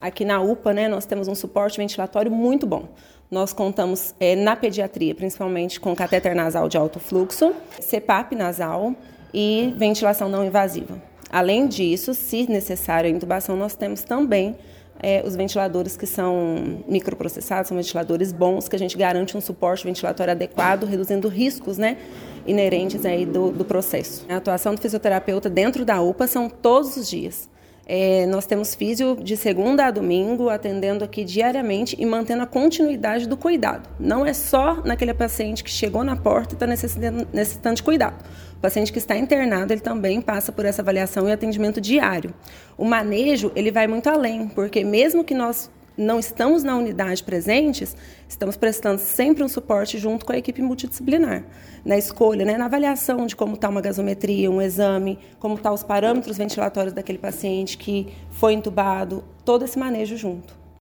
Aqui na UPA, né, nós temos um suporte ventilatório muito bom. Nós contamos na pediatria, principalmente, com catéter nasal de alto fluxo, CPAP nasal e ventilação não invasiva. Além disso, se necessário a intubação, nós temos também os ventiladores que são microprocessados, são ventiladores bons, que a gente garante um suporte ventilatório adequado, reduzindo riscos, né, inerentes aí do processo. A atuação do fisioterapeuta dentro da UPA são todos os dias. Nós temos físio de segunda a domingo, atendendo aqui diariamente e mantendo a continuidade do cuidado. Não é só naquele paciente que chegou na porta e está necessitando de cuidado. O paciente que está internado, ele também passa por essa avaliação e atendimento diário. O manejo, ele vai muito além, porque mesmo que nós não estamos na unidade presentes, estamos prestando sempre um suporte junto com a equipe multidisciplinar. Na escolha, né, na avaliação de como está uma gasometria, um exame, como estão os parâmetros ventilatórios daquele paciente que foi entubado, todo esse manejo junto.